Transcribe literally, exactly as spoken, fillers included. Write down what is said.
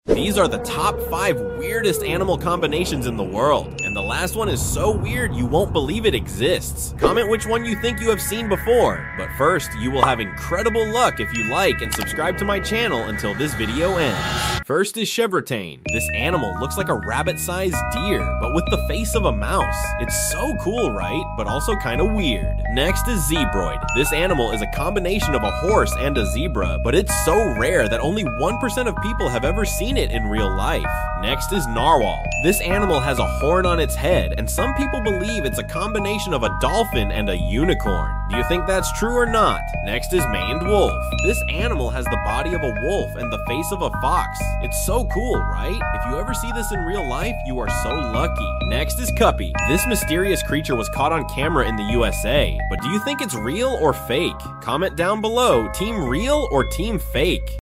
These are the top five weirdest animal combinations in the world, and the last one is so weird you won't believe it exists. Comment which one you think you have seen before, but first, you will have incredible luck if you like and subscribe to my channel until this video ends. First is chevrotain. This animal looks like a rabbit-sized deer, but with the face of a mouse. It's so cool, right? But also kinda weird. Next is zebroid. This animal is a combination of a horse and a zebra, but it's so rare that only one percent of people have ever seen it in real life. Next is narwhal. This animal has a horn on its head, and some people believe it's a combination of a dolphin and a unicorn. Do you think that's true or not? Next is maned wolf. This animal has the body of a wolf and the face of a fox. It's so cool, right? If you ever see this in real life, you are so lucky. Next is cuppy. This mysterious creature was caught on camera in the U S A, but do you think it's real or fake? Comment down below, team real or team fake?